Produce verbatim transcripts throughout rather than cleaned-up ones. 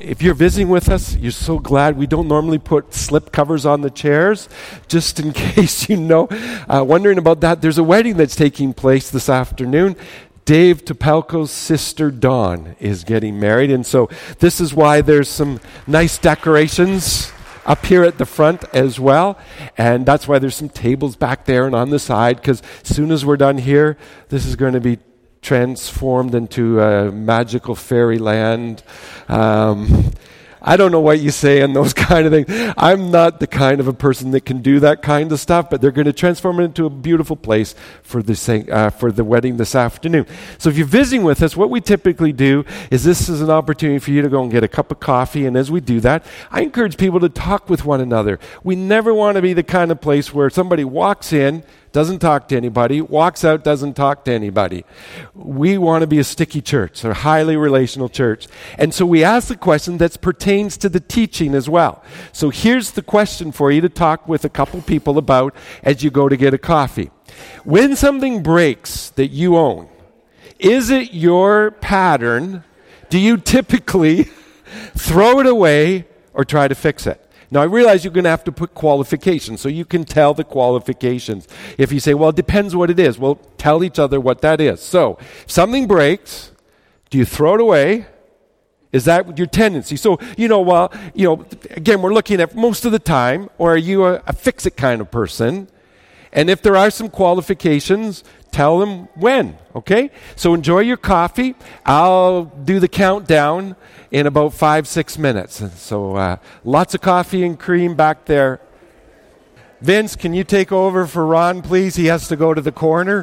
if you're visiting with us, you're so glad. We don't normally put slip covers on the chairs, just in case you know. Uh, wondering about that, there's a wedding that's taking place this afternoon. Dave Topalco's sister Dawn is getting married, and so this is why there's some nice decorations up here at the front as well, and that's why there's some tables back there and on the side, because as soon as we're done here, this is going to be transformed into a magical fairyland. Um, I don't know what you say on those kind of things. I'm not the kind of a person that can do that kind of stuff, but they're going to transform it into a beautiful place for the uh, for the wedding this afternoon. So if you're visiting with us, what we typically do is this is an opportunity for you to go and get a cup of coffee, and as we do that, I encourage people to talk with one another. We never want to be the kind of place where somebody walks in, doesn't talk to anybody, walks out, doesn't talk to anybody. We want to be a sticky church, a highly relational church. And so we ask the question that pertains to the teaching as well. So here's the question for you to talk with a couple people about as you go to get a coffee. When something breaks that you own, is it your pattern? Do you typically throw it away or try to fix it? Now, I realize you're going to have to put qualifications, so you can tell the qualifications. If you say, well, it depends what it is, well, tell each other what that is. So, if something breaks, do you throw it away? Is that your tendency? So, you know, well, you know, again, we're looking at most of the time, or are you a, a fix-it kind of person? And if there are some qualifications, tell them when, okay? So enjoy your coffee. I'll do the countdown in about five, six minutes. And so uh, lots of coffee and cream back there. Vince, can you take over for Ron, please? He has to go to the corner.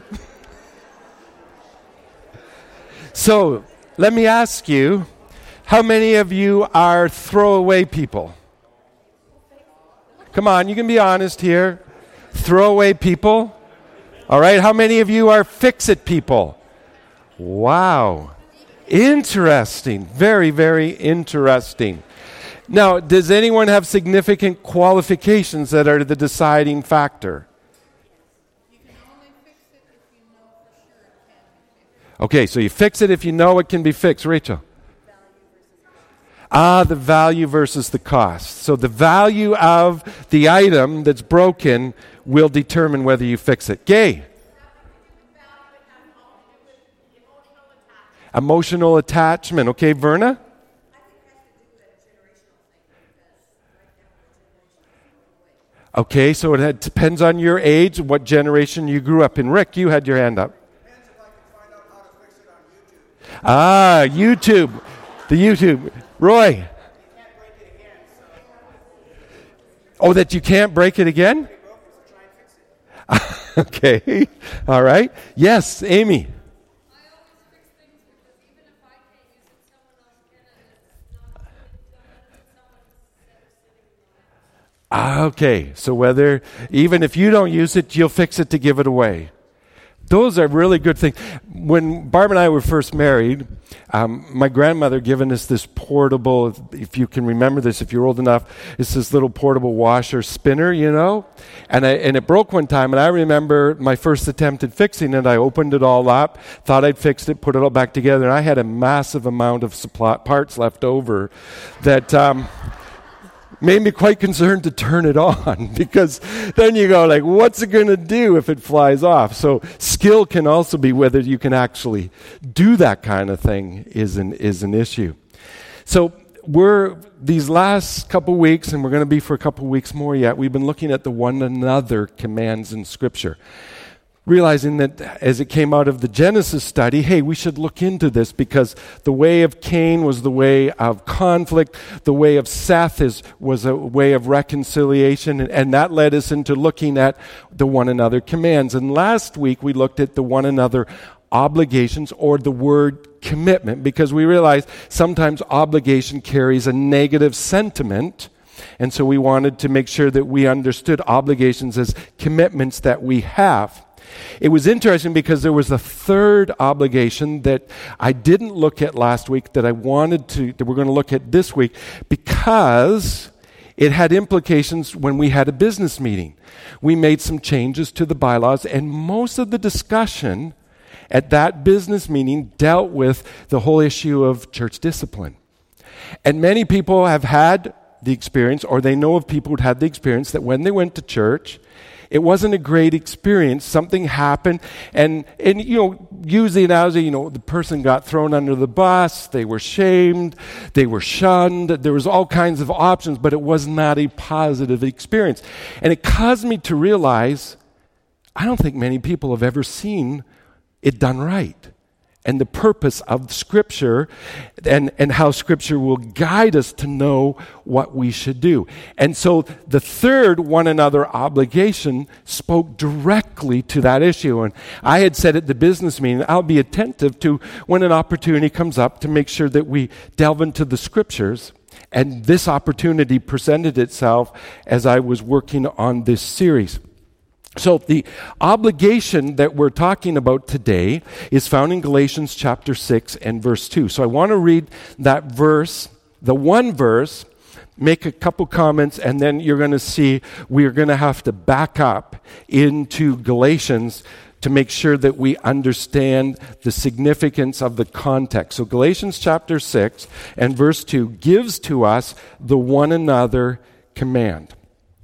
So let me ask you, how many of you are throwaway people? Come on, you can be honest here. Throwaway people? All right, how many of you are fix-it people? Wow. Interesting. Very, very interesting. Now, does anyone have significant qualifications that are the deciding factor? You can only fix it if you know for sure it can be fixed. Okay, so you fix it if you know it can be fixed. Rachel? Ah, the value versus the cost. So the value of the item that's broken will determine whether you fix it. Gay? Emotional attachment. Okay, Verna? Okay, so it depends on your age, what generation you grew up in. Rick, you had your hand up. Depends if I can find out how to fix it on YouTube. Ah, YouTube. The YouTube. Roy? Oh, that you can't break it again? Okay. All right. Yes, Amy. Okay, so whether, even if you don't use it, you'll fix it to give it away. Those are really good things. When Barb and I were first married, um, my grandmother given us this portable, if you can remember this, if you're old enough, it's this little portable washer spinner, you know? And, I, and it broke one time, and I remember my first attempt at fixing it. I opened it all up, thought I'd fixed it, put it all back together, and I had a massive amount of supply, parts left over that... Um, made me quite concerned to turn it on, because then you go like, what's it going to do if it flies off? So skill can also be whether you can actually do that kind of thing is an, is an issue. So we're, these last couple weeks, and we're going to be for a couple weeks more yet, we've been looking at the one another commands in Scripture. Realizing that as it came out of the Genesis study, hey, we should look into this because the way of Cain was the way of conflict. The way of Seth is, was a way of reconciliation, and, and that led us into looking at the one another commands. And last week we looked at the one another obligations, or the word commitment, because we realized sometimes obligation carries a negative sentiment. And so we wanted to make sure that we understood obligations as commitments that we have. It was interesting because there was a third obligation that I didn't look at last week that I wanted to, that we're going to look at this week, because it had implications when we had a business meeting. We made some changes to the bylaws, and most of the discussion at that business meeting dealt with the whole issue of church discipline. And many people have had the experience, or they know of people who'd had the experience, that when they went to church, it wasn't a great experience. Something happened, and, and you know, use the analogy, you know, the person got thrown under the bus, they were shamed, they were shunned, there was all kinds of options, but it was not a positive experience. And it caused me to realize, I don't think many people have ever seen it done right. And the purpose of Scripture and, and how Scripture will guide us to know what we should do. And so the third one another obligation spoke directly to that issue. And I had said at the business meeting, I'll be attentive to when an opportunity comes up to make sure that we delve into the Scriptures. And this opportunity presented itself as I was working on this series. So the obligation that we're talking about today is found in Galatians chapter six and verse two. So I want to read that verse, the one verse, make a couple comments, and then you're going to see we're going to have to back up into Galatians to make sure that we understand the significance of the context. So Galatians chapter six and verse two gives to us the one another command.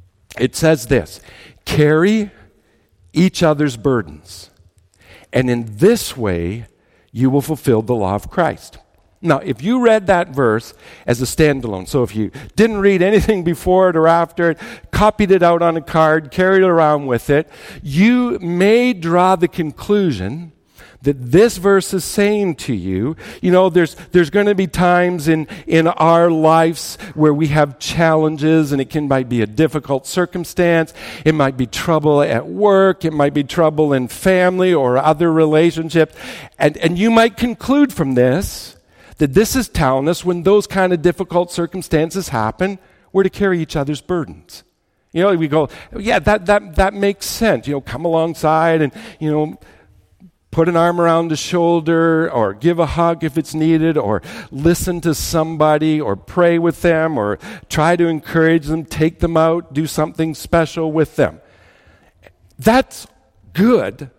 It says this, carry each other's burdens, and in this way you will fulfill the law of Christ. Now, if you read that verse as a standalone, so if you didn't read anything before it or after it, copied it out on a card, carried it around with it, you may draw the conclusion that this verse is saying to you, you know, there's there's going to be times in, in our lives where we have challenges, and it can might be a difficult circumstance. It might be trouble at work. It might be trouble in family or other relationships. And, and you might conclude from this that this is telling us when those kind of difficult circumstances happen, we're to carry each other's burdens. You know, we go, yeah, that that that makes sense. You know, come alongside and, you know, put an arm around the shoulder, or give a hug if it's needed, or listen to somebody, or pray with them, or try to encourage them, take them out, do something special with them. That's good.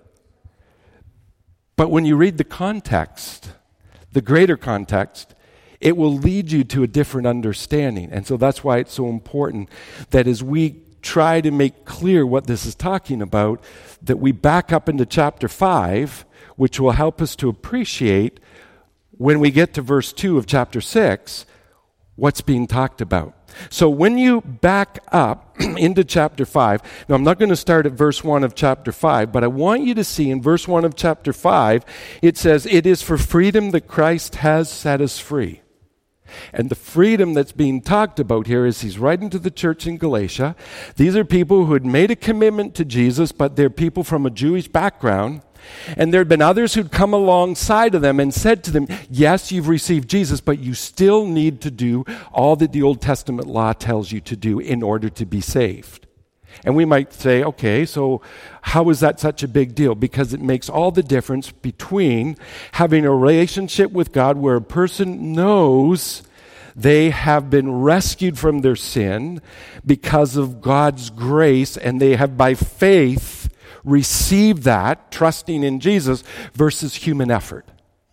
But when you read the context, the greater context, it will lead you to a different understanding. And so that's why it's so important that as we try to make clear what this is talking about, that we back up into chapter five, which will help us to appreciate when we get to verse two of chapter six, what's being talked about. So when you back up into chapter five, now I'm not going to start at verse one of chapter five, but I want you to see in verse one of chapter five, it says, "It is for freedom that Christ has set us free." And the freedom that's being talked about here is he's writing to the church in Galatia. These are people who had made a commitment to Jesus, but they're people from a Jewish background. And there had been others who'd come alongside of them and said to them, yes, you've received Jesus, but you still need to do all that the Old Testament law tells you to do in order to be saved. And we might say, okay, so how is that such a big deal? Because it makes all the difference between having a relationship with God where a person knows they have been rescued from their sin because of God's grace, and they have by faith received that, trusting in Jesus, versus human effort.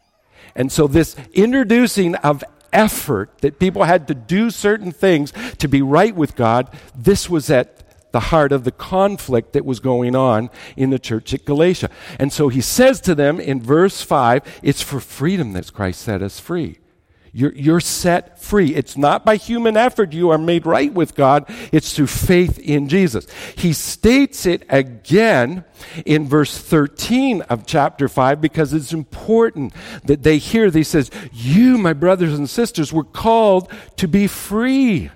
And so this introducing of effort, that people had to do certain things to be right with God, this was at the heart of the conflict that was going on in the church at Galatia. And so he says to them in verse five, it's for freedom that Christ set us free. You're, you're set free. It's not by human effort you are made right with God. It's through faith in Jesus. He states it again in verse thirteen of chapter five because it's important that they hear. He says, you, my brothers and sisters, were called to be free.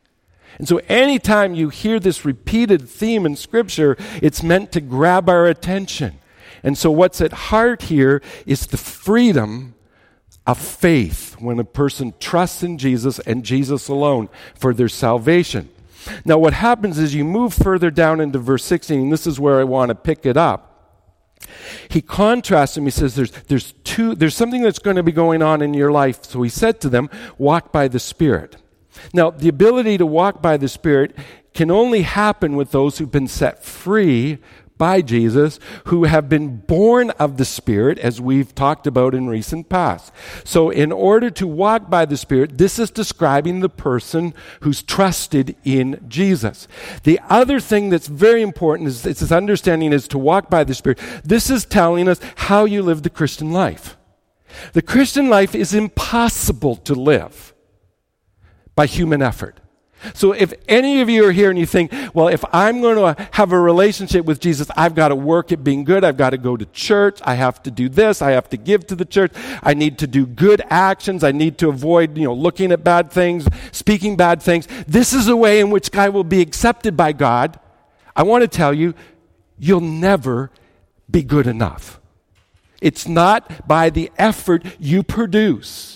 And so anytime you hear this repeated theme in Scripture, it's meant to grab our attention. And so what's at heart here is the freedom of faith when a person trusts in Jesus and Jesus alone for their salvation. Now what happens is you move further down into verse sixteen, and this is where I want to pick it up. He contrasts them. He says there's, there's, two, there's something that's going to be going on in your life. So he said to them, walk by the Spirit. Now, the ability to walk by the Spirit can only happen with those who've been set free by Jesus, who have been born of the Spirit, as we've talked about in recent past. So in order to walk by the Spirit, this is describing the person who's trusted in Jesus. The other thing that's very important is it's this understanding is to walk by the Spirit. This is telling us how you live the Christian life. The Christian life is impossible to live by human effort. So if any of you are here and you think, well, if I'm going to have a relationship with Jesus, I've got to work at being good. I've got to go to church. I have to do this. I have to give to the church. I need to do good actions. I need to avoid, you know, looking at bad things, speaking bad things. This is a way in which I will be accepted by God. I want to tell you, you'll never be good enough. It's not by the effort you produce.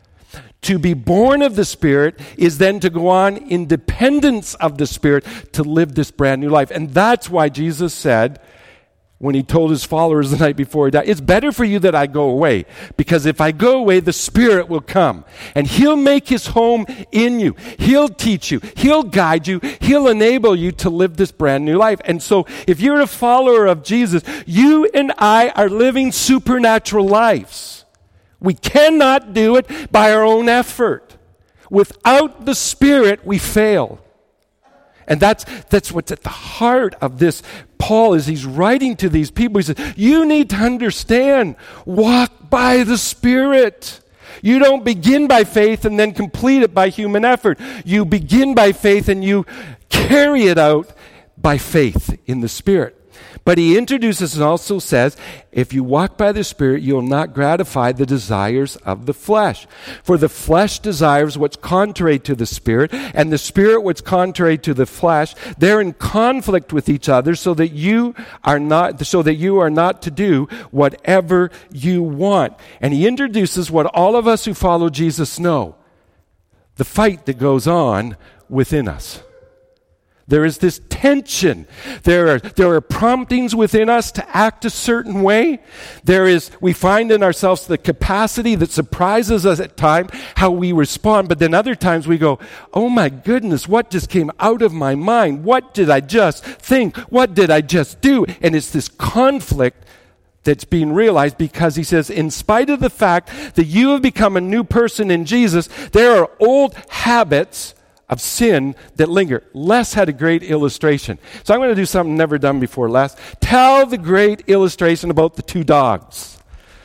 To be born of the Spirit is then to go on in dependence of the Spirit to live this brand new life. And that's why Jesus said, when he told his followers the night before he died, it's better for you that I go away, because if I go away, the Spirit will come and he'll make his home in you. He'll teach you. He'll guide you. He'll enable you to live this brand new life. And so if you're a follower of Jesus, you and I are living supernatural lives. We cannot do it by our own effort. Without the Spirit, we fail. And that's that's what's at the heart of this. Paul, as he's writing to these people, he says, you need to understand, walk by the Spirit. You don't begin by faith and then complete it by human effort. You begin by faith and you carry it out by faith in the Spirit. But he introduces and also says, if you walk by the Spirit, you'll not gratify the desires of the flesh. For the flesh desires what's contrary to the Spirit, and the Spirit what's contrary to the flesh. They're in conflict with each other, so that you are not, so that you are not to do whatever you want. And he introduces what all of us who follow Jesus know: the fight that goes on within us. There is this tension. There are, there are promptings within us to act a certain way. There is, we find in ourselves the capacity that surprises us at times, how we respond. But then other times we go, oh my goodness, what just came out of my mind? What did I just think? What did I just do? And it's this conflict that's being realized, because he says, in spite of the fact that you have become a new person in Jesus, there are old habits of sin that linger. Les had a great illustration. So I'm going to do something never done before, Les. Tell the great illustration about the two dogs.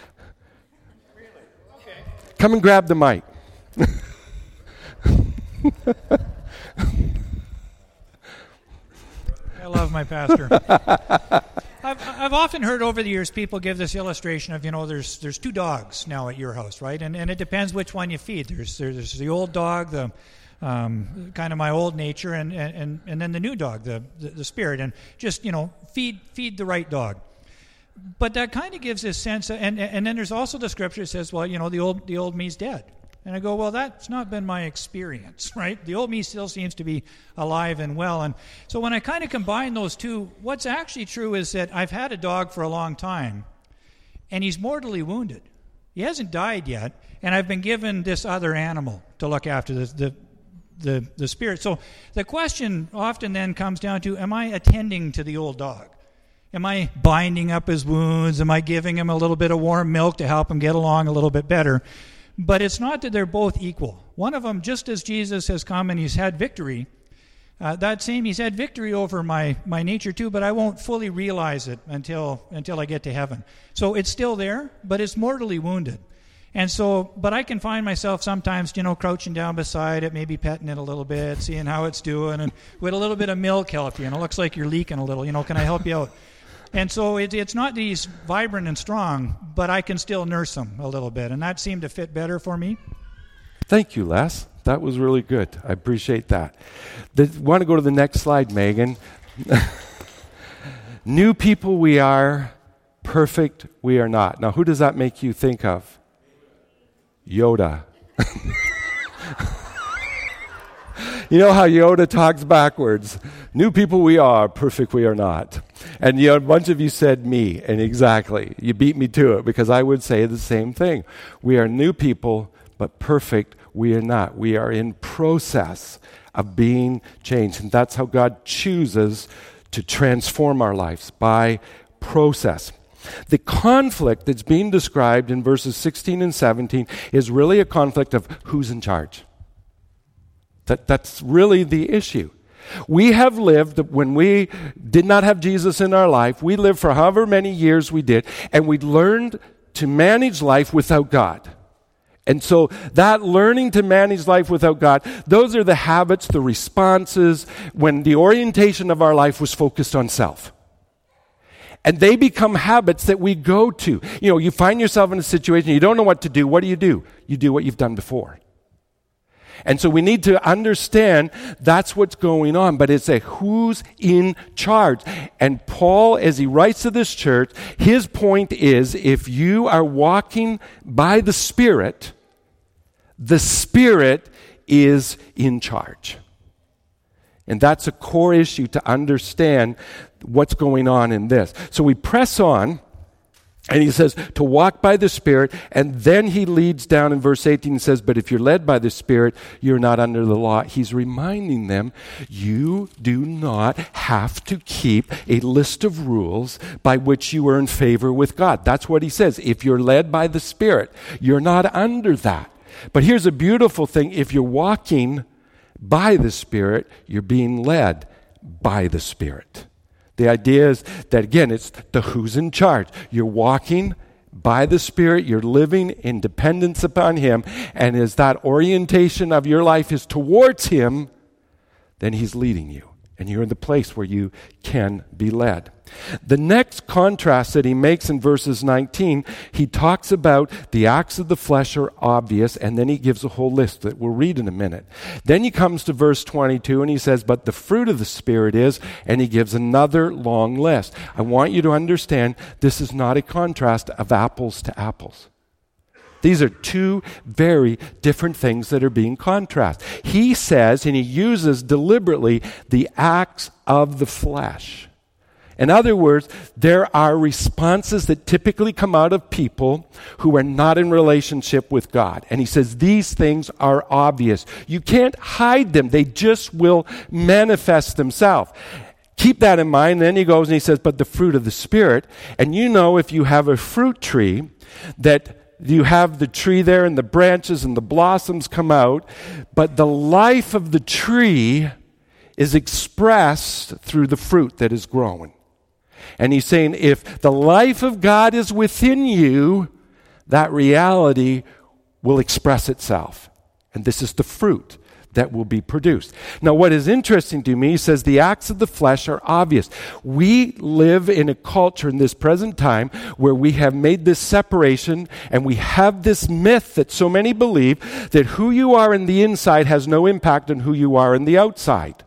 Really? Okay. Come and grab the mic. I love my pastor. I've, I've often heard over the years people give this illustration of, you know, there's there's two dogs now at your house, right? And and it depends which one you feed. There's there's the old dog, the Um, kind of my old nature, and, and, and then the new dog, the, the, the Spirit, and just, you know, feed feed the right dog. But that kind of gives this sense, of, and and then there's also the scripture that says, well, you know, the old the old me's dead. And I go, well, that's not been my experience, right? The old me still seems to be alive and well. And so when I kind of combine those two, what's actually true is that I've had a dog for a long time, and he's mortally wounded. He hasn't died yet, and I've been given this other animal to look after, the the The, the Spirit. So the question often then comes down to, am I attending to the old dog? Am I binding up his wounds? Am I giving him a little bit of warm milk to help him get along a little bit better? But it's not that they're both equal. One of them, just as Jesus has come and he's had victory, uh, that same, he's had victory over my, my nature too, but I won't fully realize it until until I get to heaven. So it's still there, but it's mortally wounded. And so, but I can find myself sometimes, you know, crouching down beside it, maybe petting it a little bit, seeing how it's doing, and with a little bit of milk help you. And it looks like you're leaking a little, you know, can I help you out? And so it, it's not that he's vibrant and strong, but I can still nurse him a little bit. And that seemed to fit better for me. Thank you, Les. That was really good. I appreciate that. The, want to go to the next slide, Megan? New people we are, perfect we are not. Now, who does that make you think of? Yoda. You know how Yoda talks backwards. New people we are, perfect we are not. And you know, a bunch of you said me, and exactly. You beat me to it, because I would say the same thing. We are new people, but perfect we are not. We are in process of being changed. And that's how God chooses to transform our lives by process. The conflict that's being described in verses sixteen and seventeen is really a conflict of who's in charge. That, that's really the issue. We have lived, when we did not have Jesus in our life, we lived for however many years we did, and we learned to manage life without God. And so that learning to manage life without God, those are the habits, the responses, when the orientation of our life was focused on self. And they become habits that we go to. You know, you find yourself in a situation, you don't know what to do. What do you do? You do what you've done before. And so we need to understand that's what's going on, but it's a who's in charge. And Paul, as he writes to this church, his point is, if you are walking by the Spirit, the Spirit is in charge. And that's a core issue to understand what's going on in this. So we press on. And he says to walk by the Spirit, and then he leads down in verse eighteen and says, but if you're led by the Spirit, you're not under the law. He's reminding them, you do not have to keep a list of rules by which you earn favor with God. That's what he says. If you're led by the Spirit, you're not under that. But here's a beautiful thing. If you're walking by the Spirit, you're being led by the Spirit. The idea is that, again, it's the who's in charge. You're walking by the Spirit. You're living in dependence upon Him. And as that orientation of your life is towards Him, then He's leading you. And you're in the place where you can be led. The next contrast that he makes in verses nineteen, he talks about the acts of the flesh are obvious, and then he gives a whole list that we'll read in a minute. Then he comes to verse twenty-two, and he says, but the fruit of the Spirit is, and he gives another long list. I want you to understand this is not a contrast of apples to apples. These are two very different things that are being contrasted. He says, and he uses deliberately, the acts of the flesh. In other words, there are responses that typically come out of people who are not in relationship with God. And he says these things are obvious. You can't hide them. They just will manifest themselves. Keep that in mind. Then he goes and he says, but the fruit of the Spirit. And you know, if you have a fruit tree, that you have the tree there and the branches and the blossoms come out, but the life of the tree is expressed through the fruit that is growing. And he's saying if the life of God is within you, that reality will express itself. And this is the fruit that will be produced. Now, what is interesting to me, he says the acts of the flesh are obvious. We live in a culture in this present time where we have made this separation, and we have this myth that so many believe that who you are in the inside has no impact on who you are in the outside.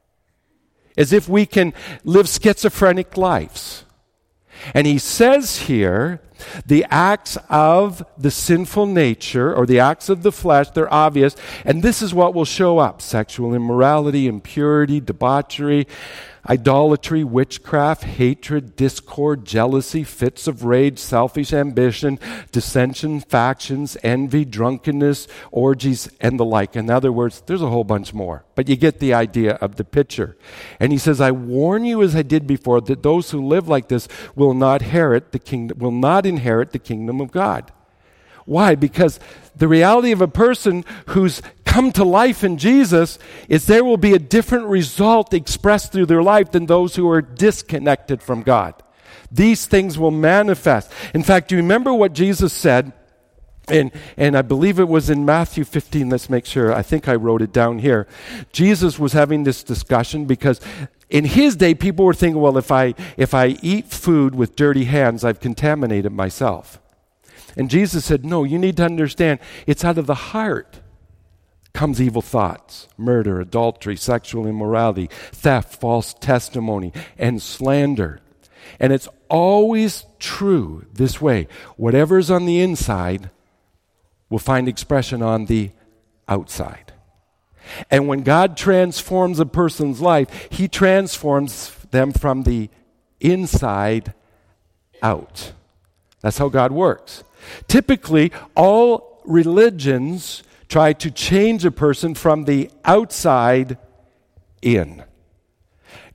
As if we can live schizophrenic lives. And he says here, the acts of the sinful nature, or the acts of the flesh, they're obvious, and this is what will show up. Sexual immorality, impurity, debauchery, idolatry, witchcraft, hatred, discord, jealousy, fits of rage, selfish ambition, dissension, factions, envy, drunkenness, orgies, and the like. In other words, there's a whole bunch more. But you get the idea of the picture. And he says, I warn you as I did before, that those who live like this will not inherit the kingdom, will not inherit the kingdom of God. Why? Because the reality of a person who's come to life in Jesus is there will be a different result expressed through their life than those who are disconnected from God. These things will manifest. In fact, do you remember what Jesus said? And, and I believe it was in Matthew fifteen. Let's make sure. I think I wrote it down here. Jesus was having this discussion because in his day, people were thinking, well, if I if I eat food with dirty hands, I've contaminated myself. And Jesus said, no, you need to understand, it's out of the heart comes evil thoughts, murder, adultery, sexual immorality, theft, false testimony, and slander. And it's always true this way. Whatever's on the inside will find expression on the outside. And when God transforms a person's life, He transforms them from the inside out. That's how God works. Typically, all religions try to change a person from the outside in.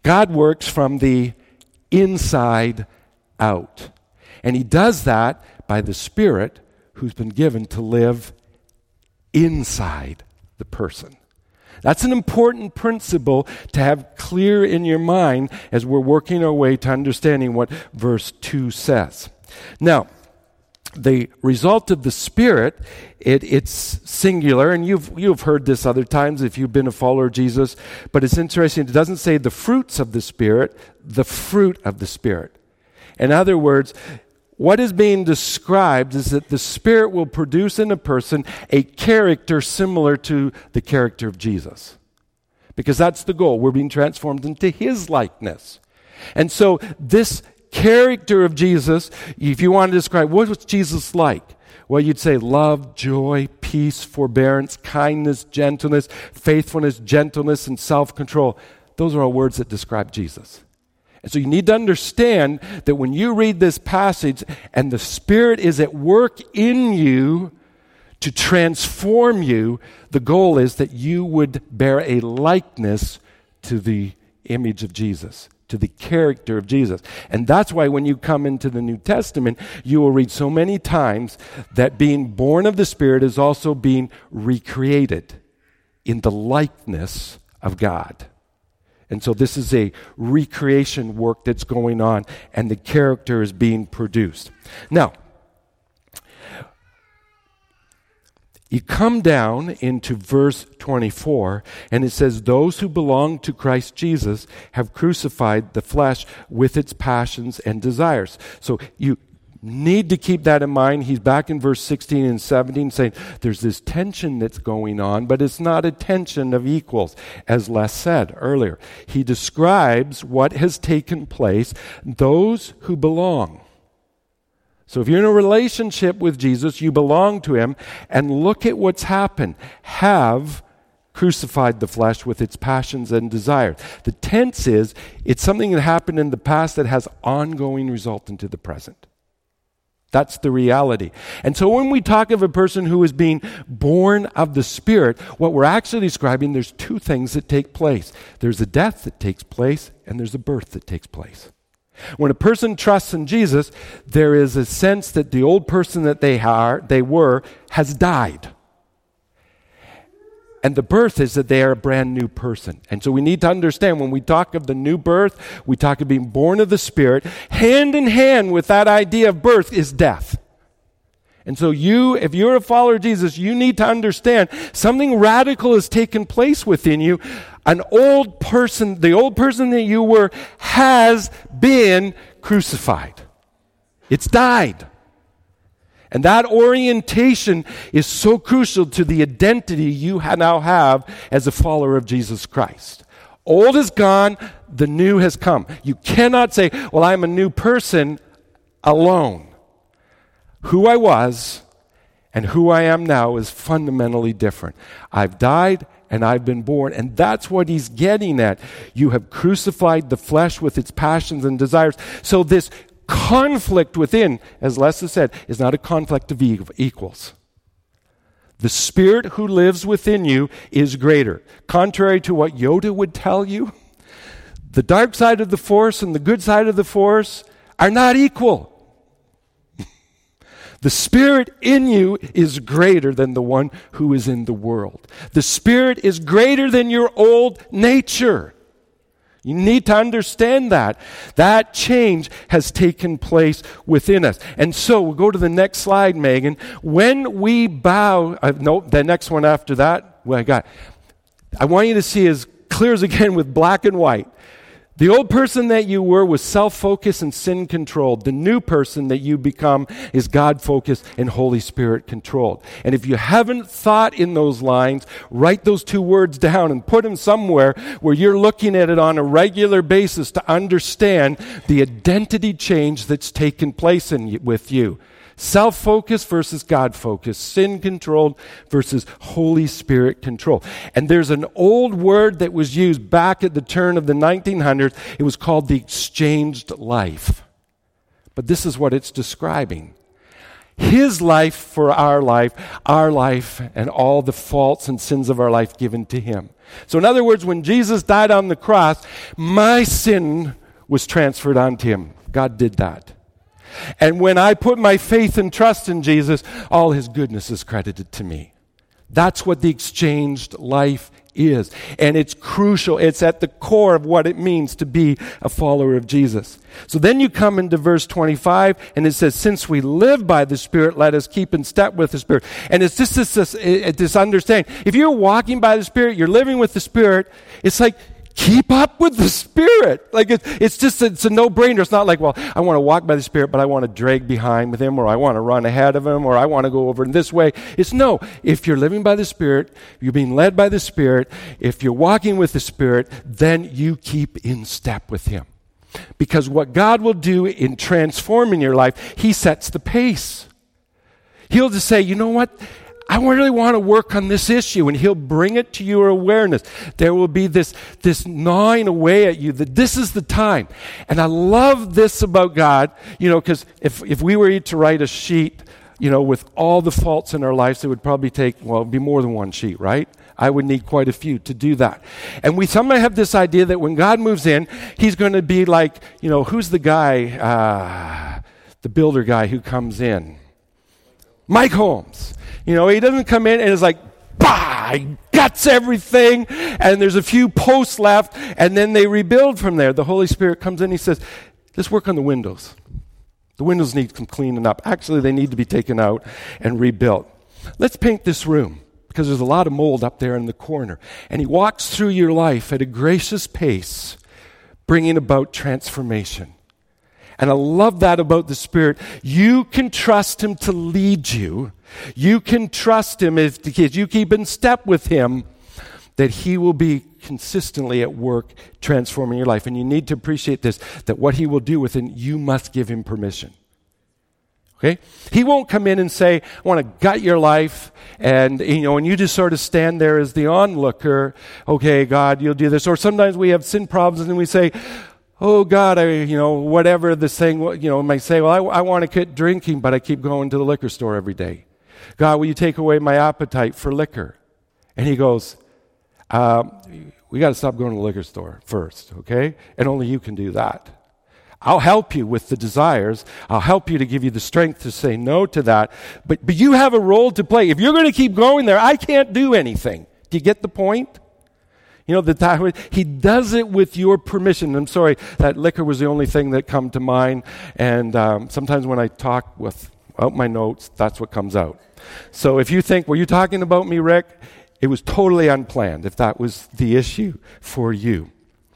God works from the inside out. And he does that by the Spirit who's been given to live inside the person. That's an important principle to have clear in your mind as we're working our way to understanding what verse two says. Now, the result of the Spirit, it, it's singular, and you've you've heard this other times if you've been a follower of Jesus, but it's interesting, it doesn't say the fruits of the Spirit, the fruit of the Spirit. In other words, what is being described is that the Spirit will produce in a person a character similar to the character of Jesus. Because that's the goal. We're being transformed into His likeness. And so this character of Jesus, if you want to describe what was Jesus like, well, you'd say love, joy, peace, forbearance, kindness, gentleness, faithfulness, gentleness, and self-control. Those are all words that describe Jesus. And so you need to understand that when you read this passage and the Spirit is at work in you to transform you, the goal is that you would bear a likeness to the image of Jesus, to the character of Jesus. And that's why when you come into the New Testament, you will read so many times that being born of the Spirit is also being recreated in the likeness of God. And so this is a recreation work that's going on, and the character is being produced. Now, you come down into verse twenty-four, and it says, those who belong to Christ Jesus have crucified the flesh with its passions and desires. So you need to keep that in mind. He's back in verse sixteen and seventeen saying there's this tension that's going on, but it's not a tension of equals, as Les said earlier. He describes what has taken place, those who belong. So if you're in a relationship with Jesus, you belong to Him, and look at what's happened. Have crucified the flesh with its passions and desires. The tense is, it's something that happened in the past that has ongoing result into the present. That's the reality. And so when we talk of a person who is being born of the Spirit, what we're actually describing, there's two things that take place. There's a death that takes place, and there's a birth that takes place. When a person trusts in Jesus, there is a sense that the old person that they are, they were, has died. And the birth is that they are a brand new person. And so we need to understand when we talk of the new birth, we talk of being born of the Spirit. Hand in hand with that idea of birth is death. And so you, if you're a follower of Jesus, you need to understand something radical has taken place within you. An old person, the old person that you were, has been crucified. It's died. And that orientation is so crucial to the identity you now have as a follower of Jesus Christ. Old is gone, the new has come. You cannot say, well, I'm a new person alone. Who I was and who I am now is fundamentally different. I've died and I've been born, and that's what he's getting at. You have crucified the flesh with its passions and desires. So this conflict within, as Leslie said, is not a conflict of equals. The Spirit who lives within you is greater. Contrary to what Yoda would tell you, the dark side of the Force and the good side of the Force are not equal. The Spirit in you is greater than the one who is in the world. The Spirit is greater than your old nature. You need to understand that. That change has taken place within us. And so, we'll go to the next slide, Megan. When we bow, uh, no, the next one after that, well, I got, I want you to see as clear as again with black and white. The old person that you were was self-focused and sin-controlled. The new person that you become is God-focused and Holy Spirit-controlled. And if you haven't thought in those lines, write those two words down and put them somewhere where you're looking at it on a regular basis to understand the identity change that's taken place in, with you. Self-focused versus God-focused. Sin-controlled versus Holy Spirit-controlled. And there's an old word that was used back at the turn of the nineteen hundreds. It was called the exchanged life. But this is what it's describing. His life for our life, our life, and all the faults and sins of our life given to him. So in other words, when Jesus died on the cross, my sin was transferred onto him. God did that. And when I put my faith and trust in Jesus, all his goodness is credited to me. That's what the exchanged life is. And it's crucial. It's at the core of what it means to be a follower of Jesus. So then you come into verse twenty-five, and it says, since we live by the Spirit, let us keep in step with the Spirit. And it's just this, this, this understanding. If you're walking by the Spirit, you're living with the Spirit, it's like, keep up with the Spirit. Like it, it's just, it's a no-brainer. It's not like, well, I want to walk by the Spirit, but I want to drag behind with him, or I want to run ahead of him, or I want to go over in this way. It's no. If you're living by the Spirit, you're being led by the Spirit, if you're walking with the Spirit, then you keep in step with him. Because what God will do in transforming your life, he sets the pace. He'll just say, you know what? I really want to work on this issue, and he'll bring it to your awareness. There will be this, this gnawing away at you that this is the time. And I love this about God, you know, because if, if we were to write a sheet, you know, with all the faults in our lives, it would probably take, well, it'd be more than one sheet, right? I would need quite a few to do that. And we somehow have this idea that when God moves in, he's going to be like, you know, who's the guy, uh, the builder guy who comes in? Mike Holmes. You know, he doesn't come in and is like, bah, he guts everything, and there's a few posts left, and then they rebuild from there. The Holy Spirit comes in, he says, let's work on the windows. The windows need some cleaning up. Actually, they need to be taken out and rebuilt. Let's paint this room, because there's a lot of mold up there in the corner. And he walks through your life at a gracious pace, bringing about transformation. And I love that about the Spirit. You can trust him to lead you. You can trust him if you keep in step with him, that he will be consistently at work transforming your life. And you need to appreciate this, that what he will do within, you must give him permission. Okay? He won't come in and say, I want to gut your life, and you know, and you just sort of stand there as the onlooker. Okay, God, you'll do this. Or sometimes we have sin problems and we say, oh God, I, you know, whatever this thing, you know, might say, well, I, I want to quit drinking, but I keep going to the liquor store every day. God, will you take away my appetite for liquor? And he goes, um, we got to stop going to the liquor store first, okay? And only you can do that. I'll help you with the desires. I'll help you to give you the strength to say no to that. But, but you have a role to play. If you're going to keep going there, I can't do anything. Do you get the point? You know, that, that he does it with your permission. I'm sorry, that liquor was the only thing that come to mind. And um, sometimes when I talk without my notes, that's what comes out. So if you think, were you talking about me, Rick? It was totally unplanned, if that was the issue for you.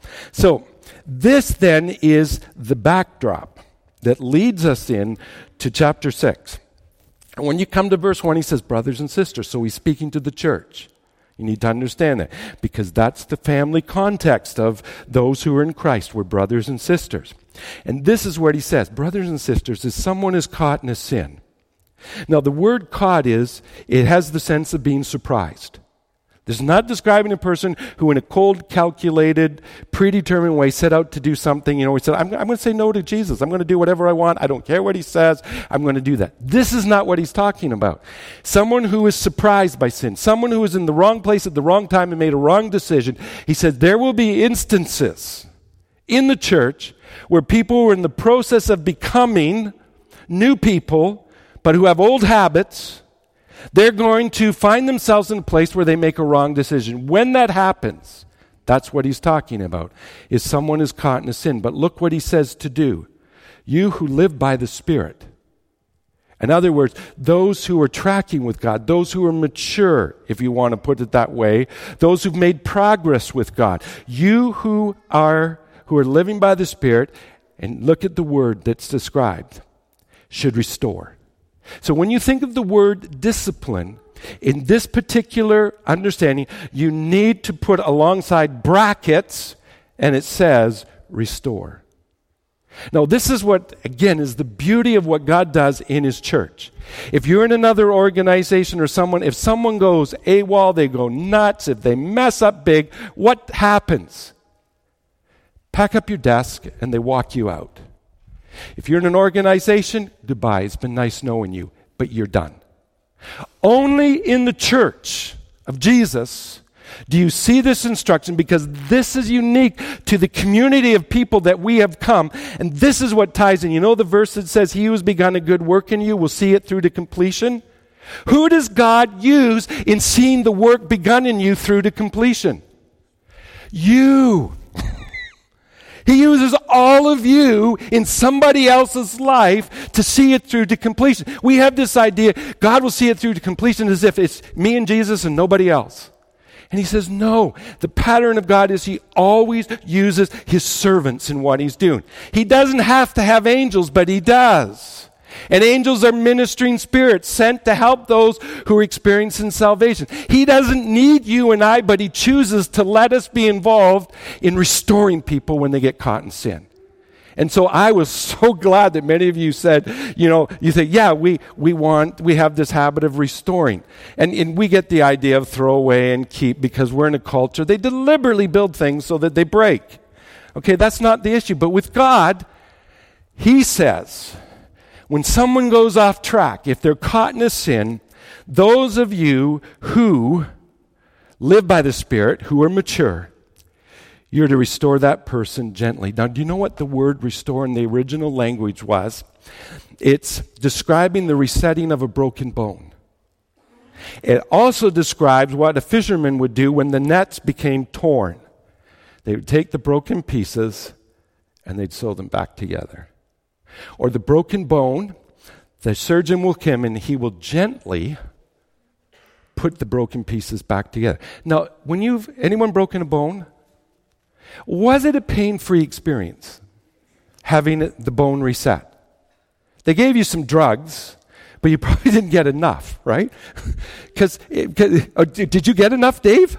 So this then is the backdrop that leads us in to chapter six. And when you come to verse one, he says, brothers and sisters. So he's speaking to the church. You need to understand that, because that's the family context of those who are in Christ. We're brothers and sisters. And this is what he says, brothers and sisters, if someone is caught in a sin. Now, the word caught is, it has the sense of being surprised. This is not describing a person who in a cold, calculated, predetermined way set out to do something. You know, he said, I'm, I'm going to say no to Jesus. I'm going to do whatever I want. I don't care what he says. I'm going to do that. This is not what he's talking about. Someone who is surprised by sin. Someone who is in the wrong place at the wrong time and made a wrong decision. He said there will be instances in the church where people who are in the process of becoming new people, but who have old habits, they're going to find themselves in a place where they make a wrong decision. When that happens, that's what he's talking about, is someone is caught in a sin. But look what he says to do. You who live by the Spirit. In other words, those who are tracking with God, those who are mature, if you want to put it that way, those who've made progress with God. You who are, who are living by the Spirit, and look at the word that's described, should restore. So when you think of the word discipline, in this particular understanding, you need to put alongside brackets, and it says, restore. Now, this is what, again, is the beauty of what God does in his church. If you're in another organization or someone, if someone goes AWOL, they go nuts, if they mess up big, what happens? Pack up your desk and they walk you out. If you're in an organization, goodbye, it's been nice knowing you. but you're done. Only in the church of Jesus do you see this instruction, because this is unique to the community of people that we have come, and this is what ties in. You know the verse that says, he who has begun a good work in you will see it through to completion? Who does God use in seeing the work begun in you through to completion? You. He uses all of you in somebody else's life to see it through to completion. We have this idea, God will see it through to completion as if it's me and Jesus and nobody else. And he says, no, the pattern of God is he always uses his servants in what he's doing. He doesn't have to have angels, but he does. And angels are ministering spirits sent to help those who are experiencing salvation. He doesn't need you and I, but he chooses to let us be involved in restoring people when they get caught in sin. And so I was so glad that many of you said, you know, you say, yeah, we, we want, we have this habit of restoring. And, and we get the idea of throw away and keep because we're in a culture. They deliberately build things so that they break. Okay, that's not the issue. But with God, he says, when someone goes off track, if they're caught in a sin, those of you who live by the Spirit, who are mature, you're to restore that person gently. Now, do you know what the word restore in the original language was? It's describing the resetting of a broken bone. It also describes what a fisherman would do when the nets became torn. They would take the broken pieces and they'd sew them back together. Or the broken bone, the surgeon will come and he will gently put the broken pieces back together. Now, when you've, anyone broken a bone? Was it a pain-free experience, having the bone reset? They gave you some drugs, but you probably didn't get enough, right? Because, uh, did you get enough, Dave?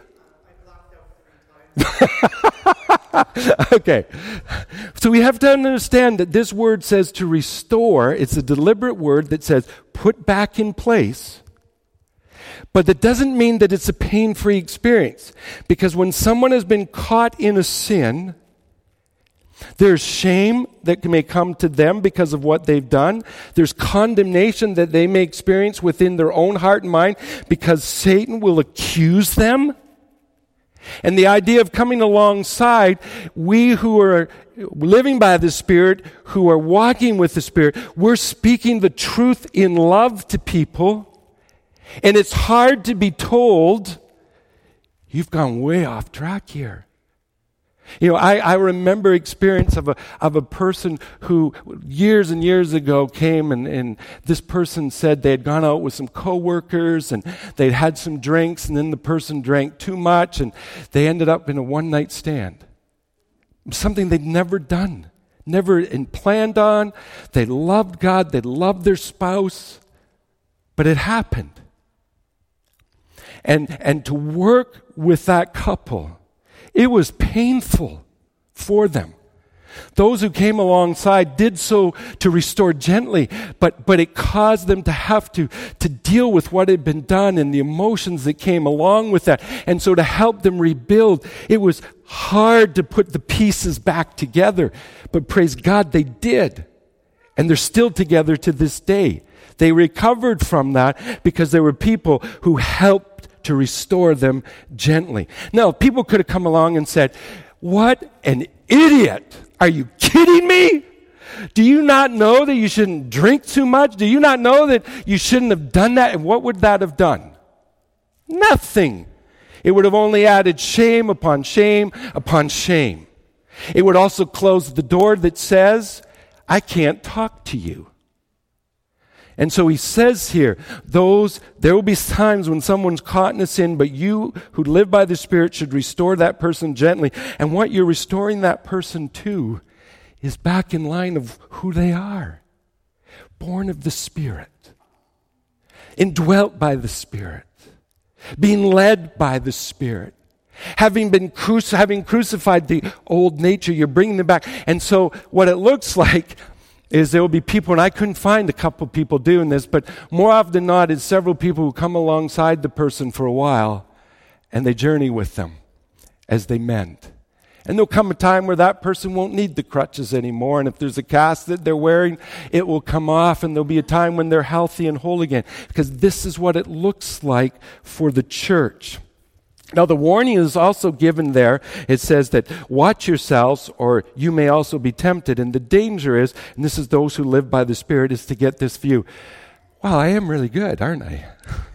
Okay. So we have to understand that this word says to restore. It's a deliberate word that says put back in place. But that doesn't mean that it's a pain-free experience. Because when someone has been caught in a sin, there's shame that may come to them because of what they've done. There's condemnation that they may experience within their own heart and mind because Satan will accuse them. And the idea of coming alongside, we who are living by the Spirit, who are walking with the Spirit, we're speaking the truth in love to people. And it's hard to be told, you've gone way off track here. You know, I, I remember experience of a of a person who years and years ago came and, and this person said they had gone out with some coworkers and they'd had some drinks and then the person drank too much and they ended up in a one-night stand. Something they'd never done, never planned on. They loved God, they loved their spouse, but it happened. And and to work with that couple, it was painful for them. Those who came alongside did so to restore gently, but, but it caused them to have to, to deal with what had been done and the emotions that came along with that. And so to help them rebuild, it was hard to put the pieces back together. But praise God, they did. And they're still together to this day. They recovered from that because there were people who helped to restore them gently. Now, people could have come along and said, what an idiot. Are you kidding me? Do you not know that you shouldn't drink too much? Do you not know that you shouldn't have done that? And what would that have done? Nothing. It would have only added shame upon shame upon shame. It would also close the door that says, I can't talk to you. And so he says here, those, there will be times when someone's caught in a sin, but you who live by the Spirit should restore that person gently. And what you're restoring that person to is back in line of who they are. Born of the Spirit. Indwelt by the Spirit. Being led by the Spirit. Having been cruci- having crucified the old nature, you're bringing them back. And so what it looks like is there will be people, and I couldn't find a couple people doing this, but more often than not, it's several people who come alongside the person for a while, and they journey with them as they mend, And there'll come a time where that person won't need the crutches anymore. And if there's a cast that they're wearing, it will come off. And there'll be a time when they're healthy and whole again. Because this is what it looks like for the church. Now, the warning is also given there. It says that watch yourselves, or you may also be tempted. And the danger is, and this is those who live by the Spirit, is to get this view. Wow, I am really good, aren't I?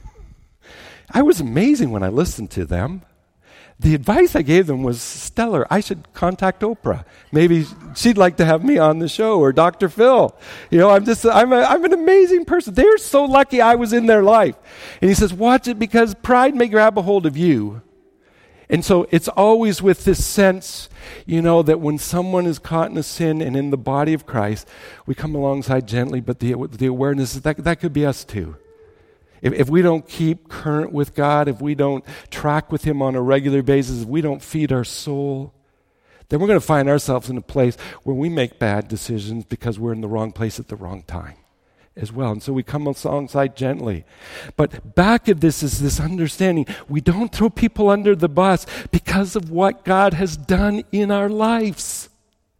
I was amazing when I listened to them. The advice I gave them was stellar. I should contact Oprah. Maybe she'd like to have me on the show, or Doctor Phil. You know, I'm just, I'm, a, I'm an amazing person. They're so lucky I was in their life. And he says, watch it, because pride may grab a hold of you. And so it's always with this sense, you know, that when someone is caught in a sin and in the body of Christ, we come alongside gently, but the, the awareness is that that could be us too. If, if we don't keep current with God, if we don't track with Him on a regular basis, if we don't feed our soul, then we're going to find ourselves in a place where we make bad decisions because we're in the wrong place at the wrong time as well. And so we come alongside gently. But back of this is this understanding. We don't throw people under the bus because of what God has done in our lives.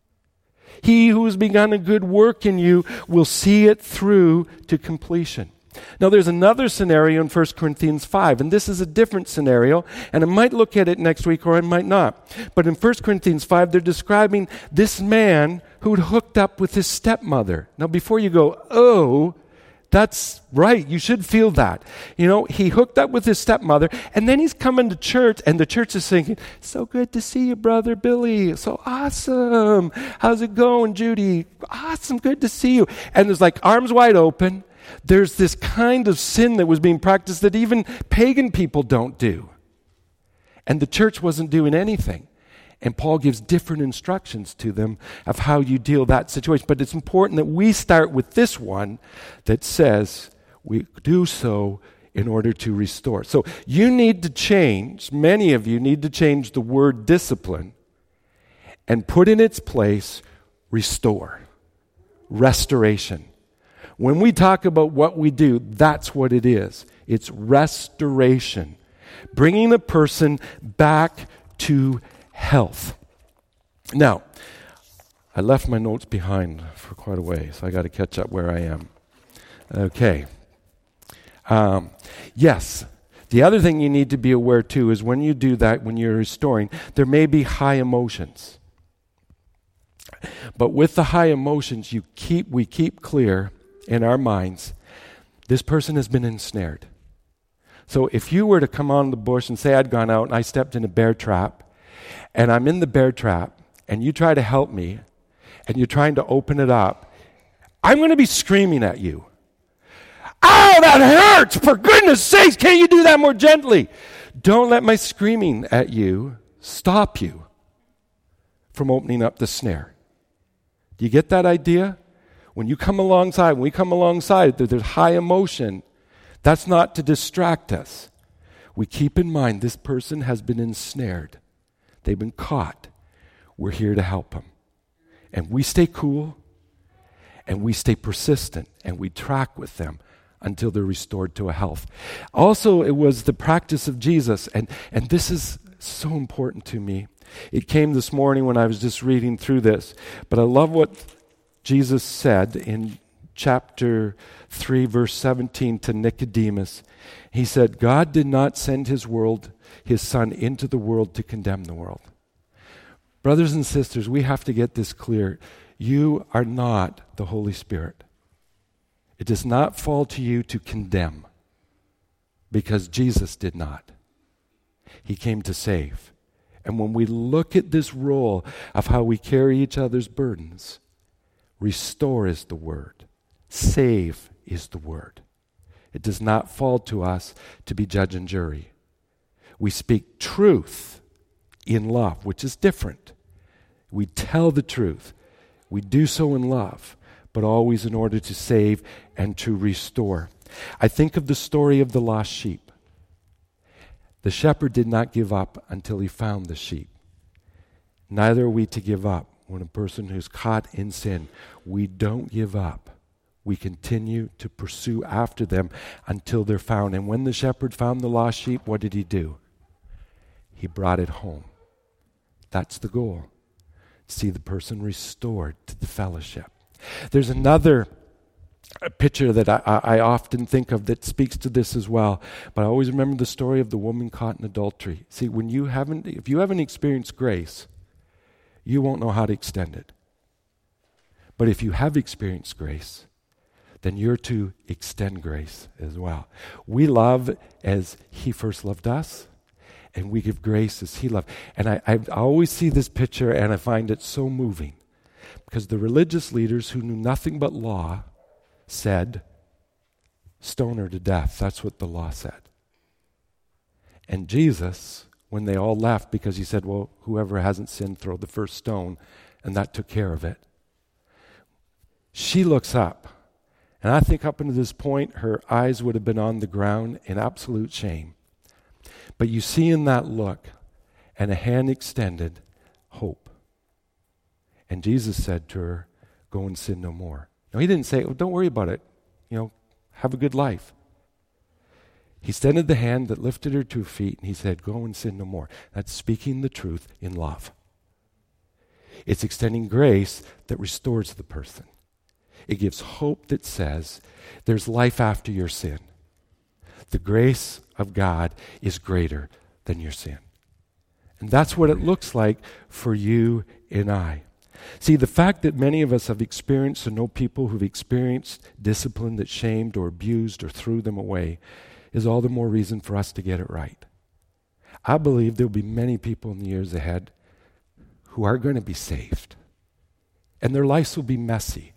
He who has begun a good work in you will see it through to completion. Now, there's another scenario in First Corinthians five, and this is a different scenario, and I might look at it next week or I might not. But in First Corinthians five, they're describing this man who'd hooked up with his stepmother. Now, before you go, oh, that's right, you should feel that. You know, he hooked up with his stepmother, and then he's coming to church, and the church is thinking, so good to see you, Brother Billy. So awesome. How's it going, Judy? Awesome, good to see you. And there's like arms wide open. There's this kind of sin that was being practiced that even pagan people don't do. And the church wasn't doing anything. And Paul gives different instructions to them of how you deal with that situation. But it's important that we start with this one that says we do so in order to restore. So you need to change, many of you need to change the word discipline and put in its place restore, restoration. When we talk about what we do, that's what it is. It's restoration. Bringing a person back to health. Now, I left my notes behind for quite a way, so I got to catch up where I am. Okay. Um, yes. The other thing you need to be aware too is when you do that, when you're restoring, there may be high emotions. But with the high emotions, you keep we keep clear in our minds, this person has been ensnared. So if you were to come on the bush and say I'd gone out and I stepped in a bear trap, and I'm in the bear trap, and you try to help me, and you're trying to open it up, I'm going to be screaming at you. Ow, that hurts! For goodness sakes, can't you do that more gently? Don't let my screaming at you stop you from opening up the snare. Do you get that idea? When you come alongside, when we come alongside, there's high emotion. That's not to distract us. We keep in mind this person has been ensnared. They've been caught. We're here to help them. And we stay cool, and we stay persistent, and we track with them until they're restored to a health. Also, it was the practice of Jesus, and, and this is so important to me. It came this morning when I was just reading through this, but I love what Jesus said in chapter three, verse seventeen to Nicodemus. He said, God did not send his world, his son into the world to condemn the world. Brothers and sisters, we have to get this clear. You are not the Holy Spirit. It does not fall to you to condemn, because Jesus did not. He came to save. And when we look at this role of how we carry each other's burdens, restore is the word. Save is the word. It does not fall to us to be judge and jury. We speak truth in love, which is different. We tell the truth. We do so in love, but always in order to save and to restore. I think of the story of the lost sheep. The shepherd did not give up until he found the sheep. Neither are we to give up. When a person who's caught in sin, we don't give up. We continue to pursue after them until they're found. And when the shepherd found the lost sheep, what did he do? He brought it home. That's the goal. See the person restored to the fellowship. There's another picture that I, I, I often think of that speaks to this as well. But I always remember the story of the woman caught in adultery. See, when you haven't, if you haven't experienced grace, you won't know how to extend it. But if you have experienced grace, then you're to extend grace as well. We love as he first loved us, and we give grace as he loved. And I, I always see this picture, and I find it so moving, because the religious leaders who knew nothing but law said, stone her to death. That's what the law said. And Jesus, when they all left, because he said, well, whoever hasn't sinned, throw the first stone, and that took care of it. She looks up, and I think up until this point, her eyes would have been on the ground in absolute shame. But you see in that look, and a hand extended, hope. And Jesus said to her, go and sin no more. Now, he didn't say, oh, don't worry about it. You know, have a good life. He extended the hand that lifted her to her feet, and he said, go and sin no more. That's speaking the truth in love. It's extending grace that restores the person. It gives hope that says there's life after your sin. The grace of God is greater than your sin. And that's what it looks like for you and I. See, the fact that many of us have experienced or know people who've experienced discipline that shamed or abused or threw them away is all the more reason for us to get it right. I believe there will be many people in the years ahead who are going to be saved. And their lives will be messy.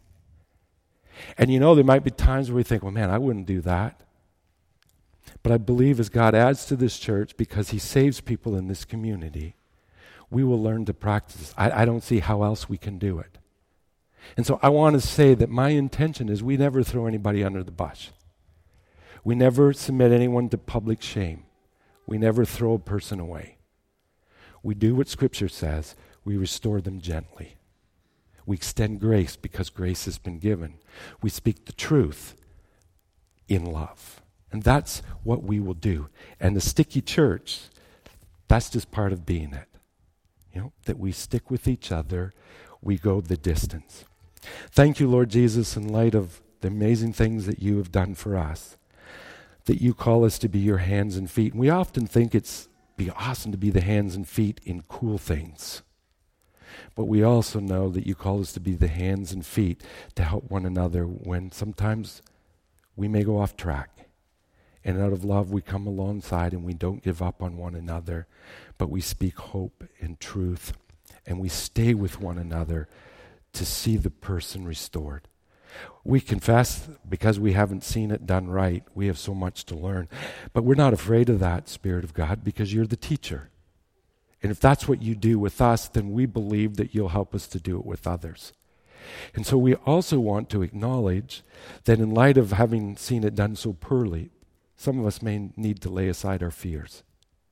And you know, there might be times where we think, well, man, I wouldn't do that. But I believe as God adds to this church, because he saves people in this community, we will learn to practice. I, I don't see how else we can do it. And so I want to say that my intention is we never throw anybody under the bus. We never submit anyone to public shame. We never throw a person away. We do what Scripture says. We restore them gently. We extend grace because grace has been given. We speak the truth in love. And that's what we will do. And the sticky church, that's just part of being it. You know, that we stick with each other, we go the distance. Thank you, Lord Jesus, in light of the amazing things that you have done for us, that you call us to be your hands and feet. And we often think it's be awesome to be the hands and feet in cool things. But we also know that you call us to be the hands and feet to help one another when sometimes we may go off track. And out of love, we come alongside and we don't give up on one another, but we speak hope and truth, and we stay with one another to see the person restored. We confess because we haven't seen it done right. We have so much to learn. But we're not afraid of that, Spirit of God, because you're the teacher. And if that's what you do with us, then we believe that you'll help us to do it with others. And so we also want to acknowledge that in light of having seen it done so poorly, some of us may need to lay aside our fears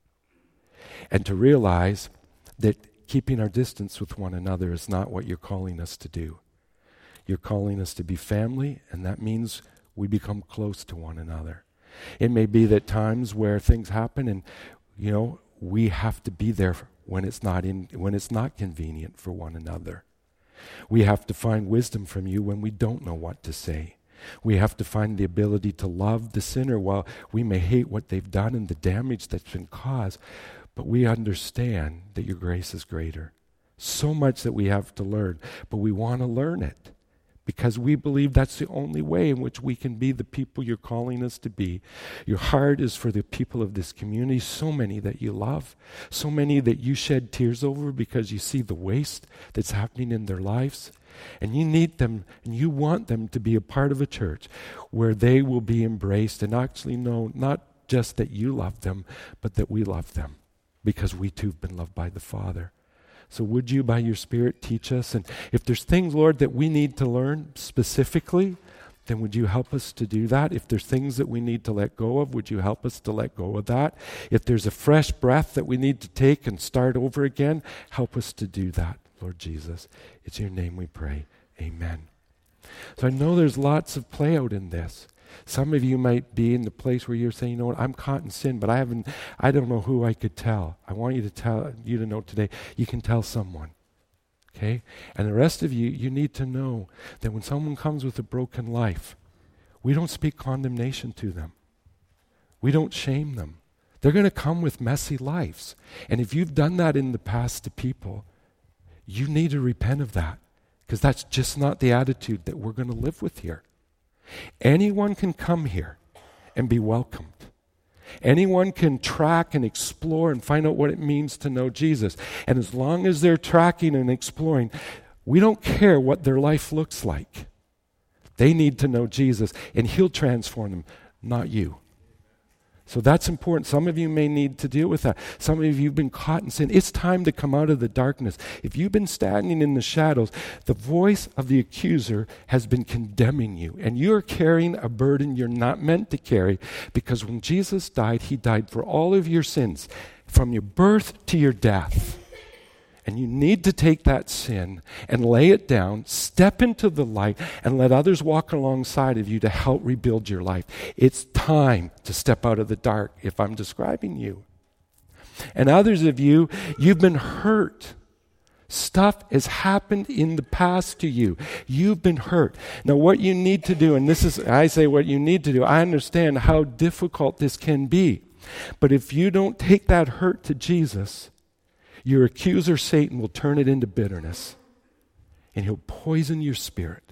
and to realize that keeping our distance with one another is not what you're calling us to do. You're calling us to be family, and that means we become close to one another. It may be that times where things happen and, you know, we have to be there when it's not in, when it's not convenient for one another. We have to find wisdom from you when we don't know what to say. We have to find the ability to love the sinner while we may hate what they've done and the damage that's been caused. But we understand that your grace is greater. So much that we have to learn, but we want to learn it because we believe that's the only way in which we can be the people you're calling us to be. Your heart is for the people of this community, so many that you love, so many that you shed tears over because you see the waste that's happening in their lives. And you need them, and you want them to be a part of a church where they will be embraced and actually know not just that you love them, but that we love them because we too have been loved by the Father. So would you, by your Spirit, teach us? And if there's things, Lord, that we need to learn specifically, then would you help us to do that? If there's things that we need to let go of, would you help us to let go of that? If there's a fresh breath that we need to take and start over again, help us to do that, Lord Jesus. It's in your name we pray. Amen. So I know there's lots of play out in this. Some of you might be in the place where you're saying, you know what, I'm caught in sin, but I haven't, I don't know who I could tell. I want you to tell, you to know today, you can tell someone. Okay? And the rest of you, you need to know that when someone comes with a broken life, we don't speak condemnation to them. We don't shame them. They're going to come with messy lives. And if you've done that in the past to people, you need to repent of that, because that's just not the attitude that we're going to live with here. Anyone can come here and be welcomed. Anyone can track and explore and find out what it means to know Jesus. And as long as they're tracking and exploring, we don't care what their life looks like. They need to know Jesus, and He'll transform them, not you. So that's important. Some of you may need to deal with that. Some of you have been caught in sin. It's time to come out of the darkness. If you've been standing in the shadows, the voice of the accuser has been condemning you, and you're carrying a burden you're not meant to carry, because when Jesus died, He died for all of your sins, from your birth to your death. And you need to take that sin and lay it down, step into the light, and let others walk alongside of you to help rebuild your life. It's time to step out of the dark, if I'm describing you. And others of you, you've been hurt. Stuff has happened in the past to you. You've been hurt. Now what you need to do, and this is, I say what you need to do, I understand how difficult this can be. But if you don't take that hurt to Jesus, your accuser, Satan, will turn it into bitterness, and he'll poison your spirit.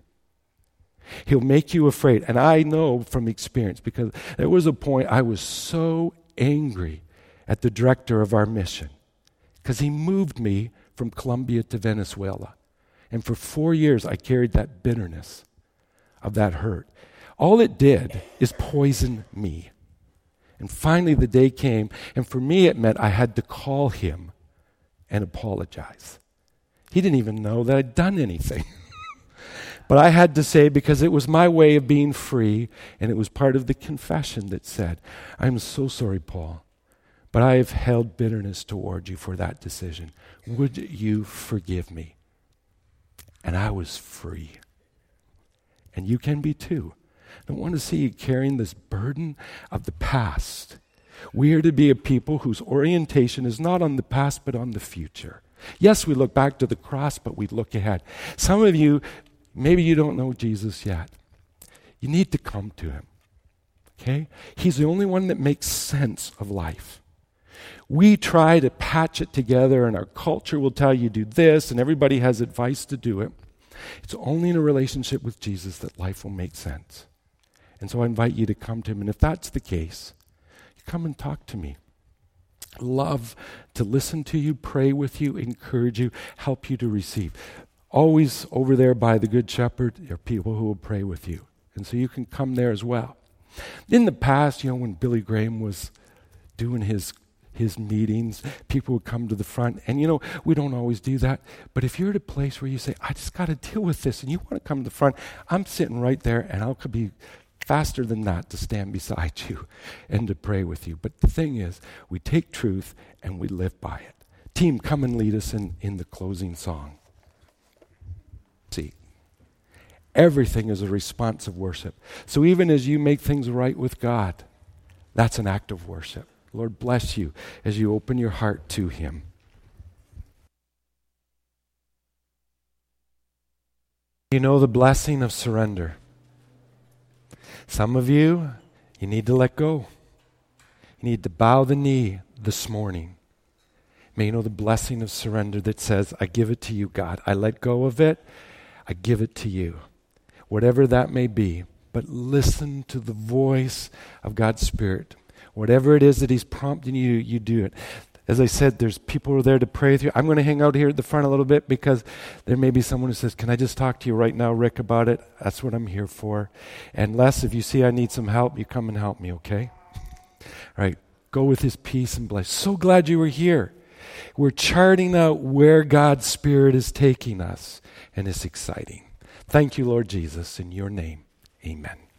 He'll make you afraid. And I know from experience, because there was a point I was so angry at the director of our mission, because he moved me from Colombia to Venezuela. And for four years, I carried that bitterness of that hurt. All it did is poison me. And finally the day came, and for me it meant I had to call him and apologize. He didn't even know that I'd done anything. But I had to say, because it was my way of being free, and it was part of the confession that said, I'm so sorry, Paul, but I have held bitterness toward you for that decision. Would you forgive me? And I was free. And you can be too. I don't want to see you carrying this burden of the past. We are to be a people whose orientation is not on the past, but on the future. Yes, we look back to the cross, but we look ahead. Some of you, maybe you don't know Jesus yet. You need to come to him, okay? He's the only one that makes sense of life. We try to patch it together, and our culture will tell you do this, and everybody has advice to do it. It's only in a relationship with Jesus that life will make sense. And so I invite you to come to him, and if that's the case, come and talk to me. Love to listen to you, pray with you, encourage you, help you to receive. Always over there by the Good Shepherd are people who will pray with you. And so you can come there as well. In the past, you know, when Billy Graham was doing his his meetings, people would come to the front. And, you know, we don't always do that. But if you're at a place where you say, I just got to deal with this, and you want to come to the front, I'm sitting right there, and I'll could be faster than that to stand beside you and to pray with you. But the thing is, we take truth and we live by it. Team, come and lead us in, in the closing song. See, everything is a response of worship. So even as you make things right with God, that's an act of worship. Lord, bless you as you open your heart to him. You know the blessing of surrender. Some of you, you need to let go. You need to bow the knee this morning. May you know the blessing of surrender that says, I give it to you, God. I let go of it. I give it to you. Whatever that may be. But listen to the voice of God's Spirit. Whatever it is that he's prompting you, you do it. As I said, there's people who are there to pray with you. I'm going to hang out here at the front a little bit because there may be someone who says, can I just talk to you right now, Rick, about it? That's what I'm here for. And Les, if you see I need some help, you come and help me, okay? All right, go with his peace and bless. So glad you were here. We're charting out where God's Spirit is taking us, and it's exciting. Thank you, Lord Jesus, in your name, amen.